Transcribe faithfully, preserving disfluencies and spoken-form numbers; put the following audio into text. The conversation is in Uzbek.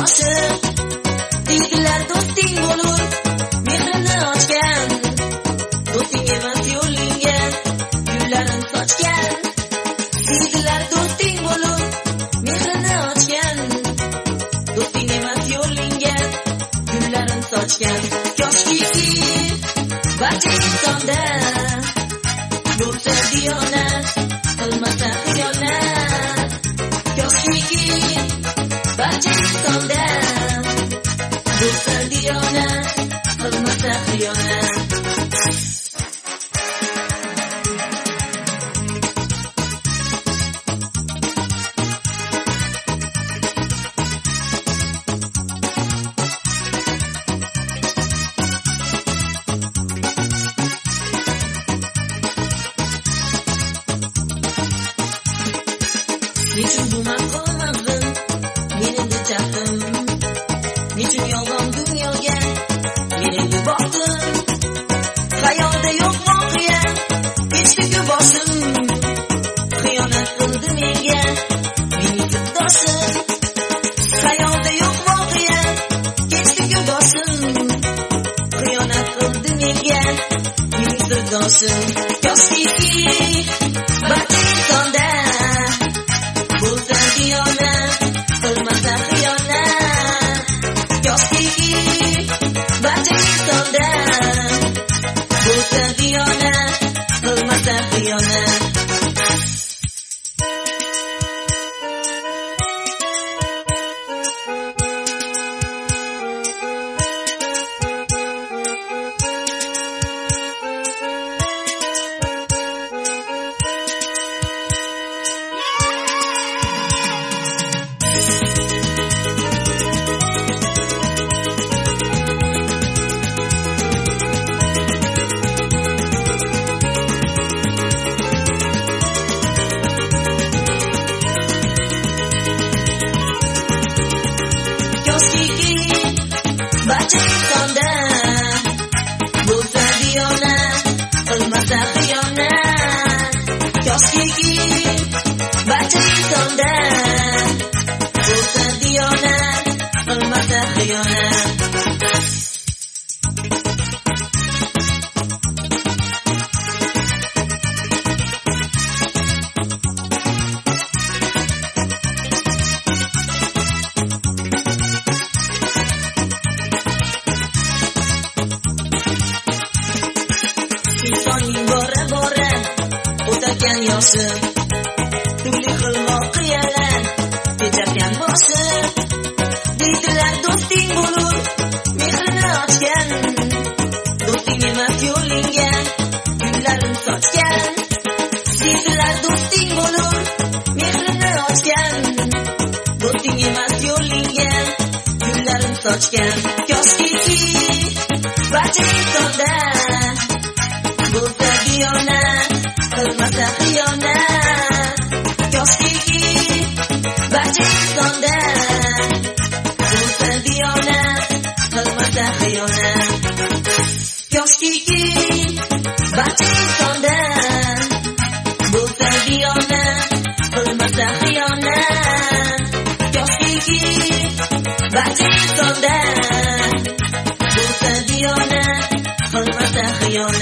boshi, deydilar do'sting bo'lur, mehrini ochgan, do'sting emas yo'lingga gullarin sochgan. Deydilar do'sting bo'lur, mehrini ochgan, do'sting emas yo'lingga gullarin sochgan. Koshki barcha insonda bo'lsa diyonat, qilmasa xiyonat. Koshki barcha insonda bo'lsa diyonat, qilmasa xiyonat. Nechun bu maqomadim, men endi chaqdim, nechun yolg'on dunyoga men endi boqdim. Xayolda yo'q voqea, kechdi-ku boshim, xiyonat qildi menga mening sirdoshim. Xayolda yo'q voqea, kechdi-ku boshim, xiyonat qildi menga mening sirdoshim. Koshki barcha insonda bo'lsa diyonat, qilmasa xiyonat. Koshki barcha insonda bo'lsa diyonat, qilmasa xiyonat. Barcha insonda bo'lsa diyonat, qilmasa xiyonat. Koshki barcha insonda bo'lsa diyonat, qilmasa xiyonat. Insonning bora-bora o'tayotgan yoshi, turli xil voqealar kecharkan boshi. Deydilar do'sting bo'lur, mehrini ochgan, do'sting emas yo'lingga gullarin sochgan. Deydilar do'sting bo'lur, mehrini ochgan, do'sting emas yo'lingga gullarin sochgan. Koshki barcha insonda bo'lsa diyonat, qilmasa xiyonat. Koshki barcha insonda bo'lsa diyonat, qilmasa xiyonat. Koshki barcha insonda bo'lsa diyonat, qilmasa xiyonat. Koshki barcha insonda bo'lsa diyonat, qilmasa xiyonat.